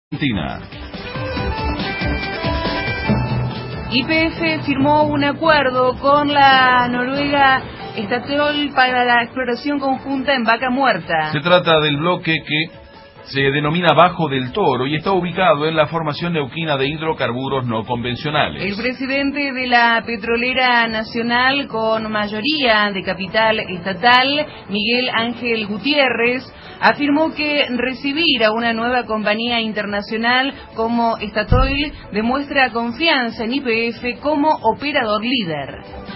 Argentina. YPF firmó un acuerdo con la noruega Statoil para la exploración conjunta en Vaca Muerta. Se trata del bloque que se denomina Bajo del Toro y está ubicado en la formación neuquina de hidrocarburos no convencionales. El presidente de la petrolera nacional con mayoría de capital estatal, Miguel Ángel Gutiérrez, afirmó que recibir a una nueva compañía internacional como Statoil demuestra confianza en YPF como operador líder.